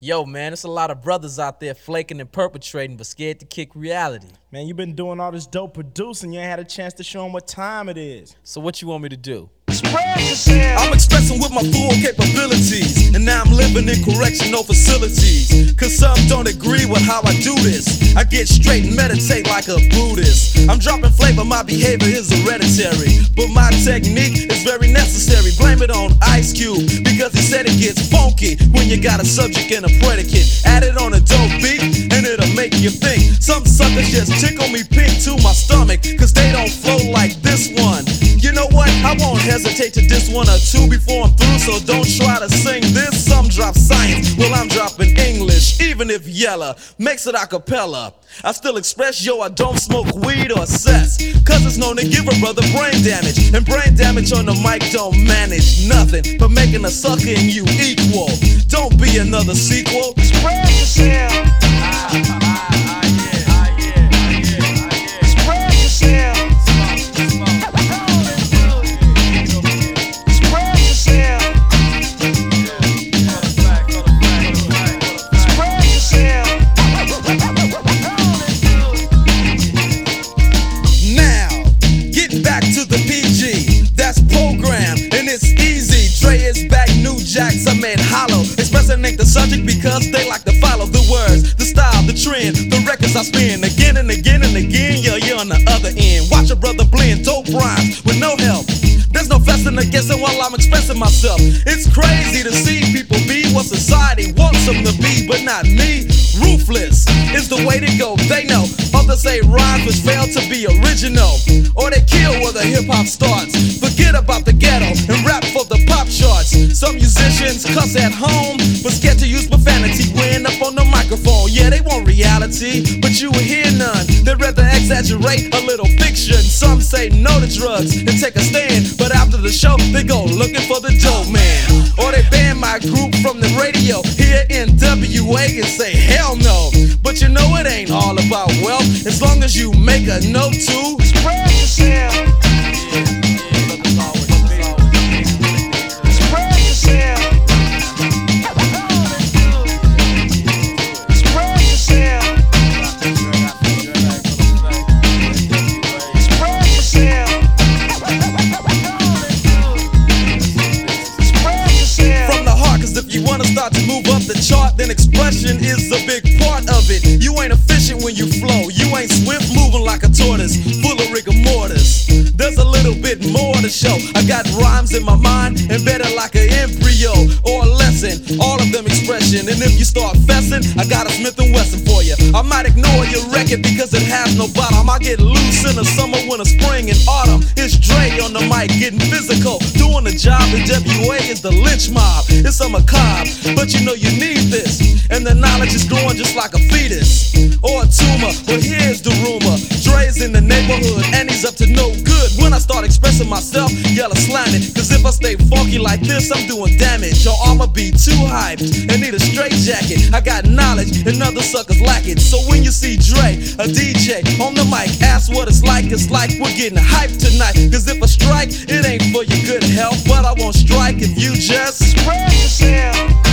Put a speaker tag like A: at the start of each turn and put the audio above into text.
A: Yo, man, it's a lot of brothers out there flaking and perpetrating, but scared to kick reality.
B: Man, you been doing all this dope producing, you ain't had a chance to show them what time it is.
A: So what you want me to do?
C: I'm expressing with my full capabilities, and now I'm living in correctional facilities. Cause some don't agree with how I do this. I get straight and meditate like a Buddhist. I'm dropping flavor, my behavior is hereditary, but my technique is very necessary. Blame it on Ice Cube, because he said it gets funky when you got a subject and a predicate. Add it on a dope beat, and it'll make you think. Some suckers just tickle me pink to my stomach, cause they don't flow like this one. You know what? I won't hesitate to diss one or two before I'm through, so don't try to sing this. Some drop science, well I'm dropping English. Even if Yella makes it a cappella, I still express, yo, I don't smoke weed or cess, cause it's known to give a brother brain damage. And brain damage on the mic don't manage nothing but making a sucker and you equal. Don't be another sequel. Spread yourself. I made hollow, expressing ain't the subject because they like to follow the words, the style, the trend, the records I spin again and again and again. Yeah, you're on the other end. Watch a brother blend dope rhymes with no help. There's no fussing or guessing while I'm expressing myself. It's crazy to see people be what society wants them to be, but not me. Ruthless is the way to go, they know. Others say rhymes which fail to be original, or they kill where the hip-hop starts. Forget about the ghetto and rap for the pop charts. Some musicians cuss at home, but scared to use profanity when up on the microphone. Yeah, they want reality, but you will hear none. They'd rather exaggerate a little fiction. Some say no to drugs and take a stand, but after the show, they go looking for the dope man. Or they ban my group from the radio here in WA and say hell no. But you know it ain't all about wealth, as long as you make a note to spread yourself. Start to move up the chart, then expression is a big part of it. You ain't efficient when you flow, you ain't swift moving like a tortoise, full of rigor mortis. There's a little bit more to show. I got rhymes in my mind, embedded like an embryo or a lesson, all of them expression. And if you start fessing, I got a Smith & Wesson for you. I might ignore your record because it has no bottom. I get loose in the summer, winter, spring, and autumn. It's Dre on the mic, getting physical, doing the job. In WA is the lynch mob. It's a macabre, but you know you need this, and the knowledge is growing just like a fetus or a tumor. Well, here's the rumor: Dre's in the neighborhood and he's up to no good. When I start expressing myself, Yella slam it, cause if I stay funky like this, I'm doing damage. Or I'ma be too hyped and need a straight jacket. I got knowledge and other suckers lack it. So when you see Dre, a DJ on the mic, ask what it's like we're getting hyped tonight. Cause if I strike, it ain't for your good health, but I won't strike if you just spread yourself.